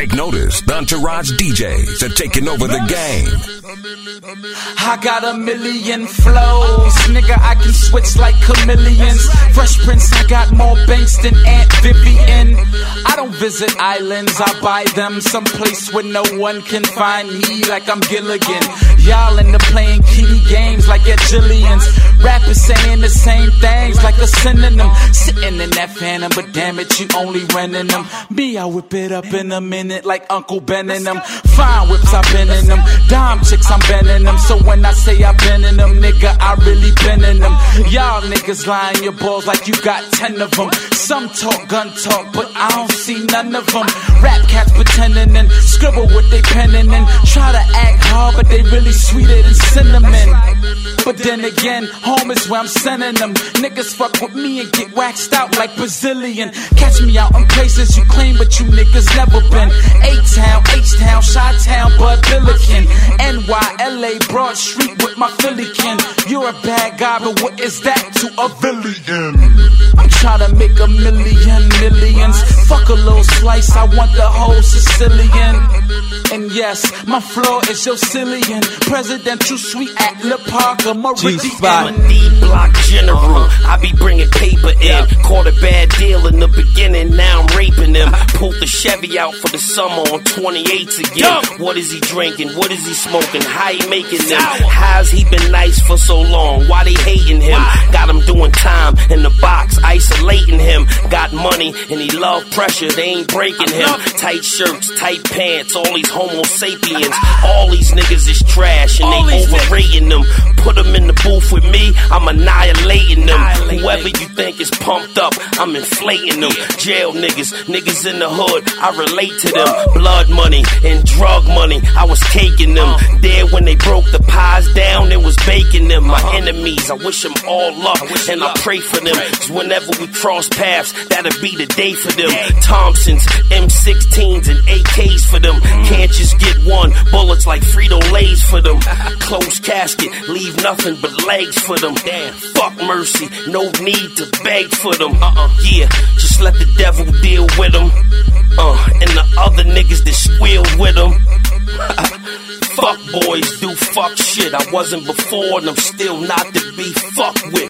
Take notice, the Entourage DJs are taking over the game. I got a million flows, nigga, I can switch like chameleons. Fresh Prince, I got more banks than Aunt Vivian. I don't visit islands, I buy them someplace where no one can find me, like I'm Gilligan. Y'all into playing kitty games like at Jillian's. Rappers saying the same things like a synonym. Sitting in that Phantom, but damn it, you only renting them. Me, I whip it up in a minute like Uncle Ben and them. Fine whips, I've been in them. Dime chicks, I'm bending them. So when I say I've been in them, nigga, I really been in them. Y'all niggas lying your balls like you got 10 of them. Some talk gun talk, but I don't see none of them. Rap cats pretending and scribble with they penning and try to act hard, but they really sweeter than cinnamon. But then again, home is where I'm sending them. Niggas fuck with me and get waxed out like Brazilian. Catch me out in places you claim, but you niggas never been. A-Town, H-Town, Chi-Town, Bud Billiken, NY, LA, Broad Street with my Philly kin. You're a bad guy, but what is that to a villain? I'm trying to make a millions. Fuck a little slice, I want the whole Sicilian. And yes, my floor is your Cillian. Presidential suite at Le Parker, Meridian. D-Block General, I be bringing paper in. Caught a bad deal in the beginning, now I'm raping them. Pulled the Chevy out for the summer on 28s again. What is he drinking? What is he smoking? How he making them? How's he been nice for so long? Why they hating him? Got him doing time in the box, isolating him. Got money and he love pressure, they ain't breaking him. Tight shirts, tight pants, all these homo sapiens. All these niggas is trash and they overrating them. Put them in the booth with me, I'm annihilating them. Whoever you think is pumped up, I'm inflating them. Jail niggas in the hood, I relate to them. Blood money and drug money, I was caking them. There when they broke the pies down, it was baking them. My enemies, I wish them all luck and I pray for them. Cause whenever we cross paths, that'll be the day for them. Thompsons, M16s and AKs for them. Can't just get one, bullets like Frito-Lays for them. Closed casket, leave nothing but legs for them. Damn, fuck mercy, no need to beg for them. Yeah, just let the devil deal with them. And the other niggas that squeal with them. Fuck boys do fuck shit. I wasn't before and I'm still not to be fucked with.